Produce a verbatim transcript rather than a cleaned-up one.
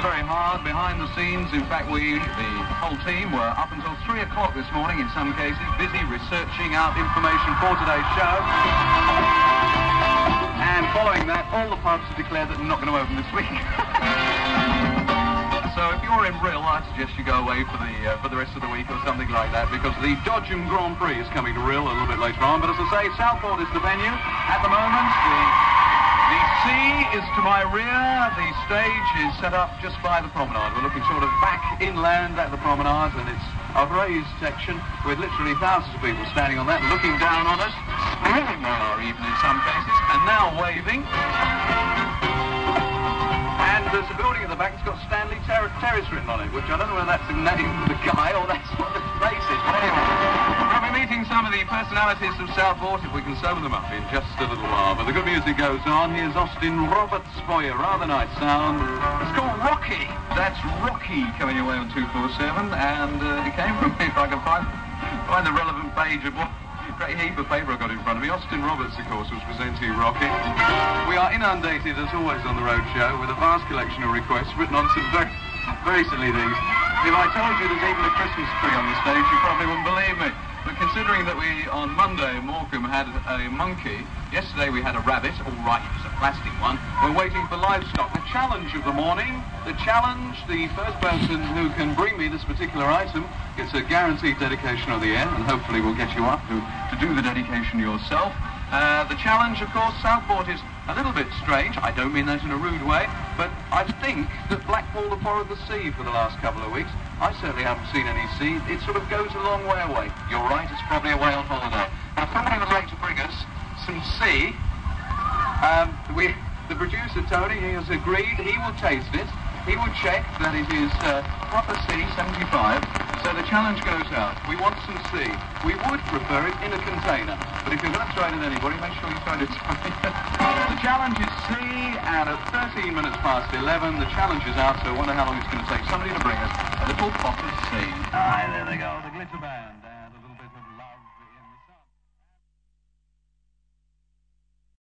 very hard behind the scenes. In fact, we, the whole team, were up until three o'clock this morning in some cases, busy researching out information for today's show. And following that, all the pubs have declared that they're not going to open this week. So if you're in Rhyl, I suggest you go away for the uh, for the rest of the week or something like that, because the Dodgem Grand Prix is coming to Rhyl a little bit later on. But as I say, Southport is the venue at the moment. The, the sea is to my rear. The stage is set up just by the promenade. We're looking sort of back inland at the promenade, and it's a raised section with literally thousands of people standing on that, looking down on us, or even in some cases, and now waving. And there's a building at the back that's got Stanley Ter Terrace written on it, which I don't know whether that's the name of the guy or that's what the place is. But anyway, we'll be meeting some of the personalities of Southport, if we can sober them up in just a little while. But the good music goes on. Here's Austin Roberts for you. Rather nice sound. It's called Rocky. That's Rocky coming away on two four seven, and uh, it came from, if I can find, find the relevant page of what great heap of paper I've got in front of me. Austin Roberts, of course, was presenting Rocky. We are inundated, as always, on the road show with a vast collection of requests written on some very, very silly things. If I told you there's even a Christmas tree on the stage, you probably wouldn't believe me. But considering that we, on Monday, Morecambe had a monkey, yesterday we had a rabbit, all right, it was a plastic one, we're waiting for livestock. The challenge of the morning, the challenge, the first person who can bring me this particular item gets a guaranteed dedication on the air, and hopefully we'll get you up to, to do the dedication yourself. Uh, the challenge, of course, Southport is a little bit strange. I don't mean that in a rude way, but I think that Blackpool have borrowed the sea for the last couple of weeks. I certainly haven't seen any sea. It sort of goes a long way away. You're right, it's probably away on holiday. Now, somebody would like to bring us some sea. Um, we, the producer, Tony, he has agreed. He will taste it. He will check that it is uh, proper sea, seventy-five. So the challenge goes out. We want some sea. We would prefer it in a container. But if you're going to throw it at anybody, make sure you throw it at The challenge is sea, and at thirteen minutes past eleven, the challenge is out, so I wonder how long it's going to take somebody to bring us a little pot of sea. Ah, there they go, the Glitter Band.